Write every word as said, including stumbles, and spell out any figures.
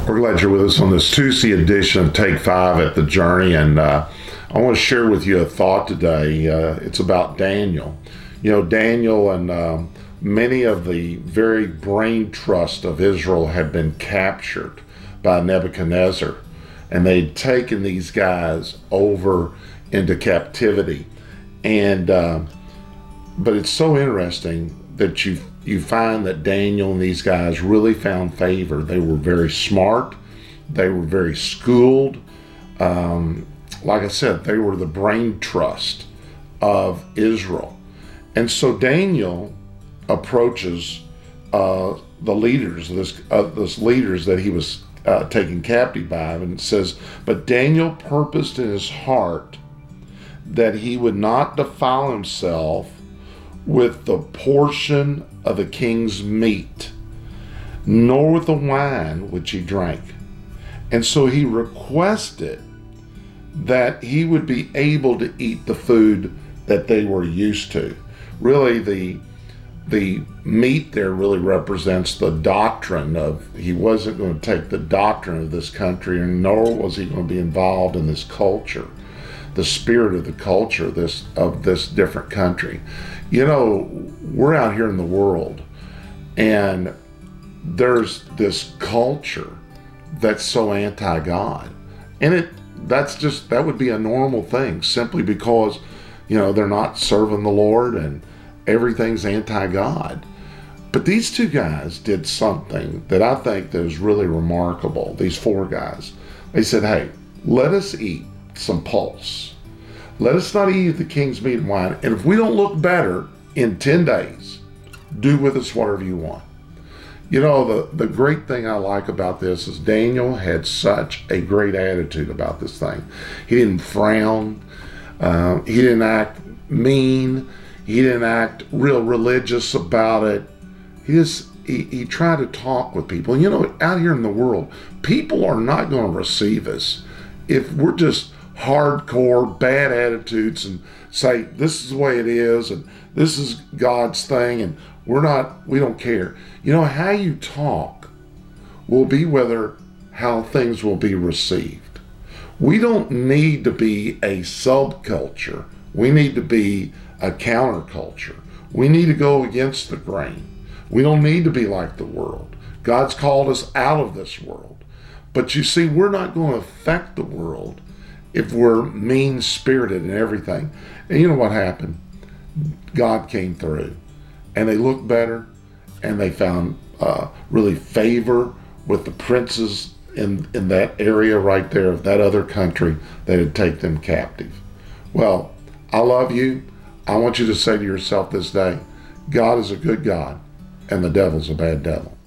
We're glad you're with us on this Tuesday edition of Take Five at the Journey, and uh, I want to share with you a thought today. Uh, it's about Daniel. You know, Daniel and uh, many of the very brain trust of Israel had been captured by Nebuchadnezzar, and they'd taken these guys over into captivity. And uh, but it's so interesting that you you find that Daniel and these guys really found favor. They were very smart. They were very schooled. Um, like I said, they were the brain trust of Israel. And so Daniel approaches uh, the leaders, this uh, this leaders that he was uh, taken captive by, and it says, "But Daniel purposed in his heart that he would not defile himself with the portion of the king's meat, nor with the wine which he drank." And so he requested that he would be able to eat the food that they were used to. Really, the the meat there really represents the doctrine of, he wasn't going to take the doctrine of this country, and nor was he going to be involved in this culture, the spirit of the culture this of this different country. You know, we're out here in the world, and there's this culture that's so anti-God, and it that's just that would be a normal thing, simply because, you know, they're not serving the Lord and everything's anti-God. But these two guys did something that I think that is really remarkable. These four guys, they said, "Hey, let us eat some pulse. Let us not eat the king's meat and wine. And if we don't look better in ten days, do with us whatever you want." You know, the, the great thing I like about this is Daniel had such a great attitude about this thing. He didn't frown. Uh, he didn't act mean. He didn't act real religious about it. He just, he, he tried to talk with people. And you know, out here in the world, people are not going to receive us if we're just hardcore bad attitudes and say this is the way it is and this is God's thing and we're not, we don't care. You know, how you talk will be whether how things will be received. We don't need to be a subculture. We need to be a counterculture. We need to go against the grain. We don't need to be like the world. God's called us out of this world. But you see, we're not going to affect the world if we're mean-spirited and everything. And you know what happened? God came through, and they looked better, and they found uh, really favor with the princes in, in that area right there of that other country that had taken them captive. Well, I love you. I want you to say to yourself this day, God is a good God, and the devil's a bad devil.